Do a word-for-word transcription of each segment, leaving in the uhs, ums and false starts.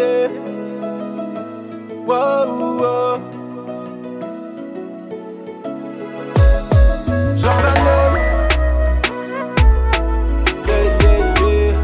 yeah. Wow, wow. Jordan, yeah, yeah, yeah.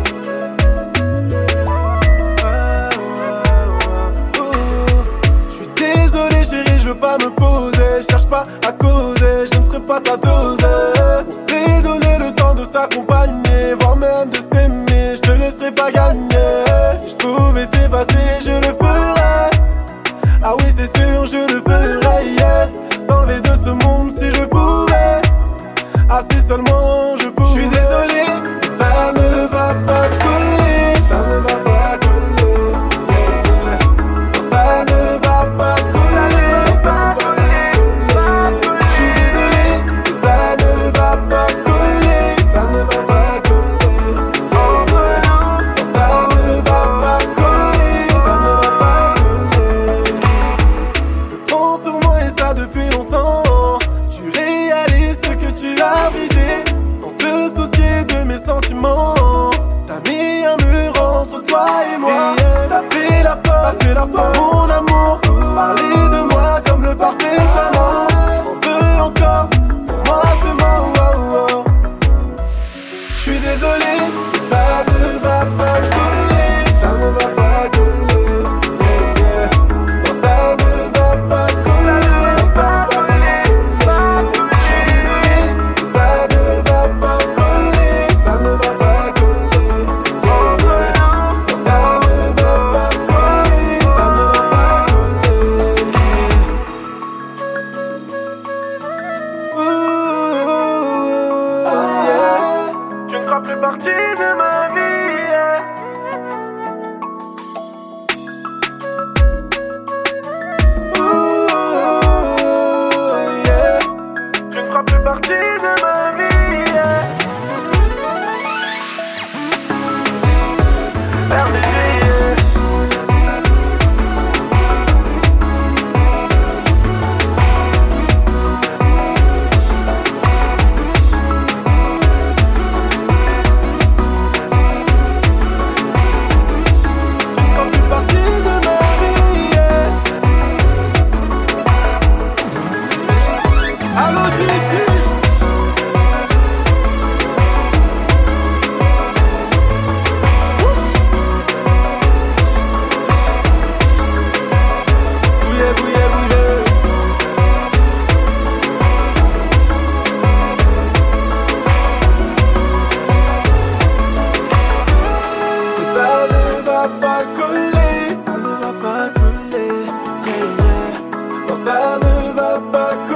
Oh, oh, oh. Je suis désolé chérie, je veux pas me poser. Cherche pas à causer, je ne serai pas ta dose. On s'est donné le temps de s'accompagner, voire même de s'aimer, je te laisserai pas gagner. Je pouvais t'effacer, je le ferais. Ah oui c'est sûr, je le ferais, yeah. T'enlever de ce monde si je pouvais. Ah si seulement je pouvais. Je suis désolé, ça ne va pas coller. Ça ne va pas coller, yeah, yeah. Non, ça ne va pas coller. Ça ne va pas coller. Je suis désolé, ça ne va pas coller. Ça ne va pas coller, yeah, yeah. Non, ça ne va pas coller. Ça ne va pas coller. Je pense sur moi et ça depuis longtemps. Tu réalises ce que tu as brisé sans te soucier de mes sentiments. T'as mis un mur entre toi et moi. T'as fait la peur, t'as fait la peur, mon amour. Parler de moi comme le parfait amant. On veut encore, pour moi c'est mort, wow, wow. J'suis désolé, ça ne va pas coller. Ça ne va pas coller, yeah, yeah. Non, ça ne va pas coller. Non, ça va pas coller. J'suis désolé, ça ne va pas coller. Ça ne va pas coller, yeah, yeah. Non, ça ne va pas coller. Ça ne va pas coller. Ouh, yeah. Tu ne feras plus partie de ma vie, yeah. Ouh, yeah. Tu ne feras plus partie de ma vie, yeah. R D G, yeah. Tu ne feras plus partie de ma vie, yeah. Allô, Didi. Bouillé, bouillé, bouillé. Ça ne va pas coller. Ça ne va pas coller, yeah, yeah. Non, ça ne va pas coller.